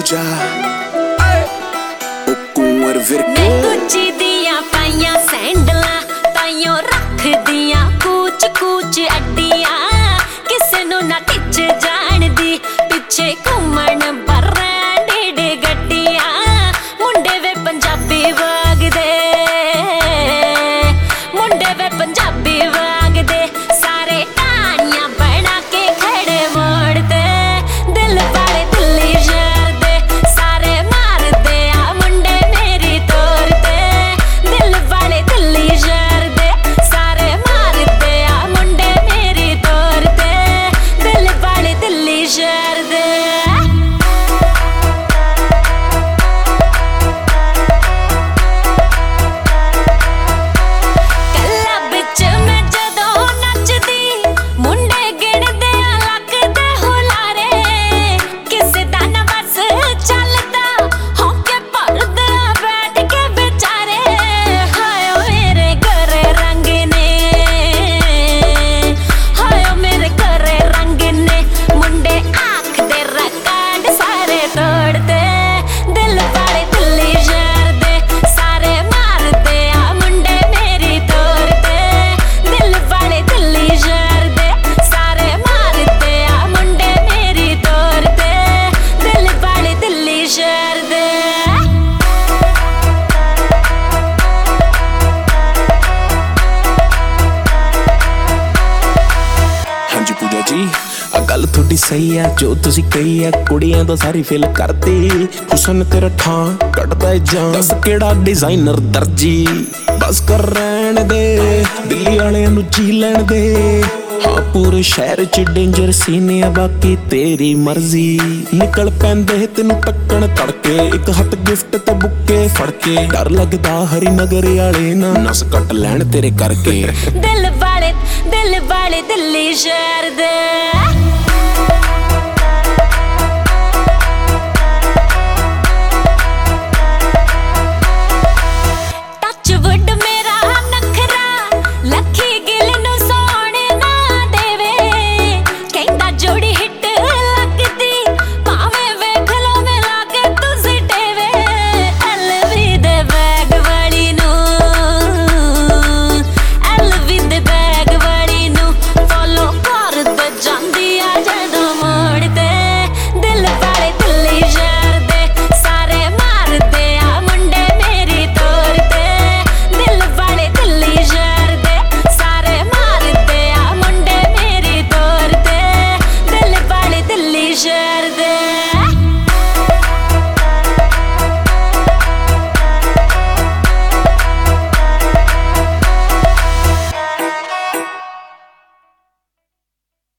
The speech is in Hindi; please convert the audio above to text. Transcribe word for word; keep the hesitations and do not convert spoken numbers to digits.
जा ओ कुंवर विरके गुच्ची दिया पाइया सैंडला ताइयों रख दिया कूच कूच अड्डियां किसे नु ना टिच जान दी पिछे घूमन ब्रांडेड गड्डियां मुंडे वे पंजाबी वागदे मुंडे वे पंजाबी वागदे सारे कहानियां बना के खड़े मोड़ते दिल वाले दिल्ली शहर दे सारे मारदे आ मुंडे मेरी तोड़ते दिल वाले दिल्ली शहर दे सारे मारदे आ मुंडे मेरी तोड़ते दिल वाले दिल्ली शहर दे गल थोड़ी सही है जो तुसी कही है कुड़ियां तो सारी फिल करती हुसन तेरा ठां कटदा जां दस केड़ा डिजाइनर दर्जी बस कर रहन दे दिल्ली वाले नु जी लैण दे हाँ पूरे शहर च डेंजर सीने बाकी तेरी मर्जी निकल पैंदे तेनू टक्कण तड़के एक हथ गिफ्ट ते बुके फड़के डर लगदा हरी नगर वाले ना नस कट लैण तेरे करके दिल वाले दिल वाले दिल्ली शहर दे।